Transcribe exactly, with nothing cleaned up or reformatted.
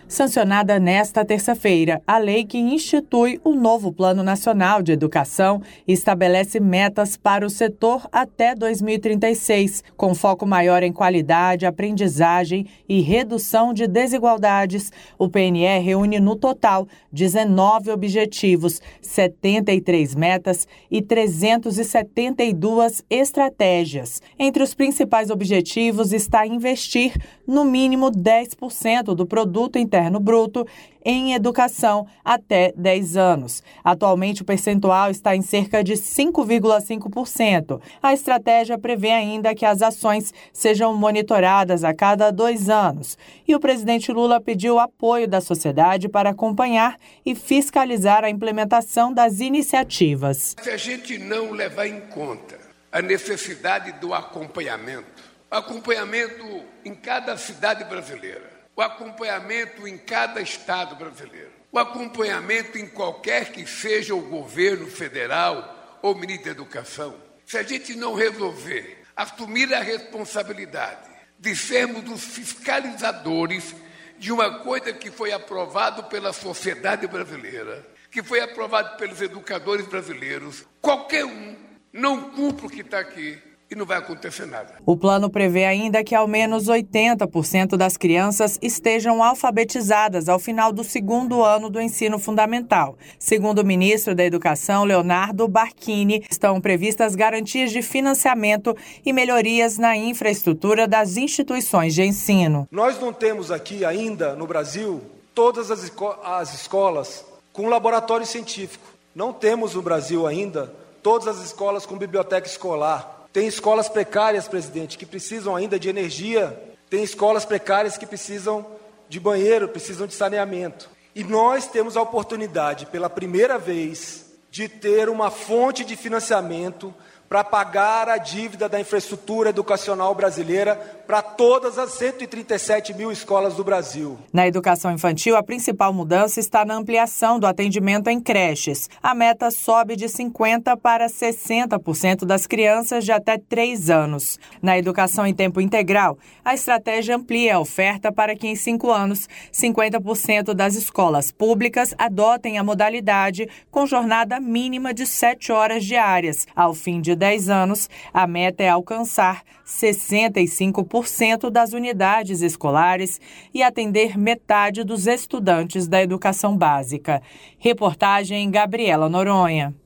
Sancionada nesta terça-feira, a lei que institui o novo Plano Nacional de Educação estabelece metas para o setor até dois mil e trinta e seis, com foco maior em qualidade, aprendizagem e redução de desigualdades. O P N E reúne no total dezenove objetivos, setenta e três metas e trezentas e setenta e duas estratégias. Entre os principais objetivos está investir no mínimo dez por cento do produto interno bruto em educação até dez anos. Atualmente, o percentual está em cerca de cinco vírgula cinco por cento. A estratégia prevê ainda que as ações sejam monitoradas a cada dois anos. E o presidente Lula pediu o apoio da sociedade para acompanhar e fiscalizar a implementação das iniciativas. Se a gente não levar em conta a necessidade do acompanhamento, acompanhamento em cada cidade brasileira, o acompanhamento em cada estado brasileiro, o acompanhamento em qualquer que seja o governo federal ou ministro da Educação. Se a gente não resolver assumir a responsabilidade de sermos os fiscalizadores de uma coisa que foi aprovado pela sociedade brasileira, que foi aprovado pelos educadores brasileiros, qualquer um não cumpre o que está aqui, e não vai acontecer nada. O plano prevê ainda que ao menos oitenta por cento das crianças estejam alfabetizadas ao final do segundo ano do ensino fundamental. Segundo o ministro da Educação, Leonardo Barquini, estão previstas garantias de financiamento e melhorias na infraestrutura das instituições de ensino. Nós não temos aqui ainda, no Brasil, todas as, esco- as escolas com laboratório científico. Não temos no Brasil ainda todas as escolas com biblioteca escolar. Tem escolas precárias, presidente, que precisam ainda de energia. Tem escolas precárias que precisam de banheiro, precisam de saneamento. E nós temos a oportunidade, pela primeira vez, de ter uma fonte de financiamento para pagar a dívida da infraestrutura educacional brasileira para todas as cento e trinta e sete mil escolas do Brasil. Na educação infantil, a principal mudança está na ampliação do atendimento em creches. A meta sobe de cinquenta por cento para sessenta por cento das crianças de até três anos. Na educação em tempo integral, a estratégia amplia a oferta para que em cinco anos, cinquenta por cento das escolas públicas adotem a modalidade com jornada mínima de sete horas diárias. Ao fim de dez anos, a meta é alcançar sessenta e cinco por cento das unidades escolares e atender metade dos estudantes da educação básica. Reportagem Gabriela Noronha.